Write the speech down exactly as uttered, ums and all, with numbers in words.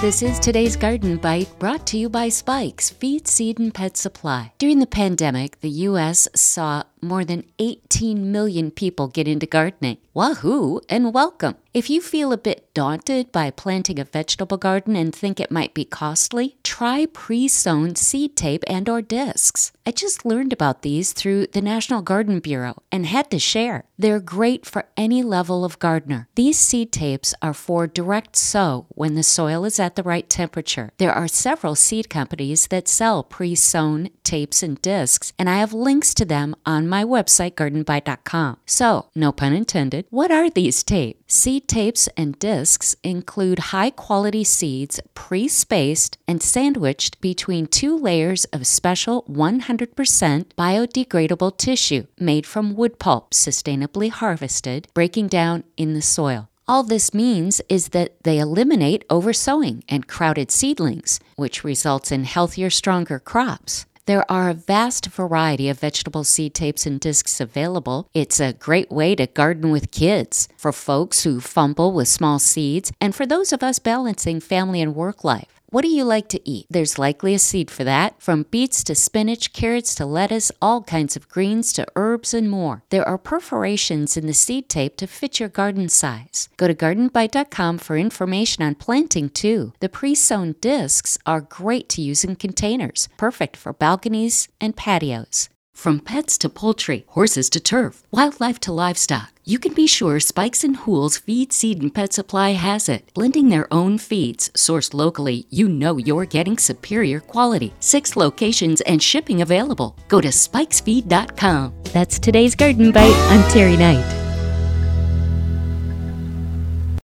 This is today's Garden Bite, brought to you by Spikes, Feed, Seed, and Pet Supply. During the pandemic, the U S saw more than eighteen million people get into gardening. Wahoo, and welcome. If you feel a bit daunted by planting a vegetable garden and think it might be costly, try pre-sown seed tape and or discs. I just learned about these through the National Garden Bureau and had to share. They're great for any level of gardener. These seed tapes are for direct sow when the soil is at the right temperature. There are several seed companies that sell pre-sown tapes and discs, and I have links to them on my website, garden bite dot com. So, no pun intended, what are these tapes? Seed tapes and discs include high-quality seeds pre-spaced and sandwiched between two layers of special one hundred percent biodegradable tissue made from wood pulp sustainably harvested, breaking down in the soil. All this means is that they eliminate oversowing and crowded seedlings, which results in healthier, stronger crops. There are a vast variety of vegetable seed tapes and discs available. It's a great way to garden with kids, for folks who fumble with small seeds, and for those of us balancing family and work life. What do you like to eat? There's likely a seed for that. From beets to spinach, carrots to lettuce, all kinds of greens to herbs and more. There are perforations in the seed tape to fit your garden size. Go to garden bite dot com for information on planting too. The pre-sown discs are great to use in containers, perfect for balconies and patios. From pets to poultry, horses to turf, wildlife to livestock, you can be sure Spikes and Hool's Feed, Seed, and Pet Supply has it. Blending their own feeds, sourced locally, you know you're getting superior quality. Six locations and shipping available. Go to spikes feed dot com. That's today's Garden Bite. I'm Terry Knight.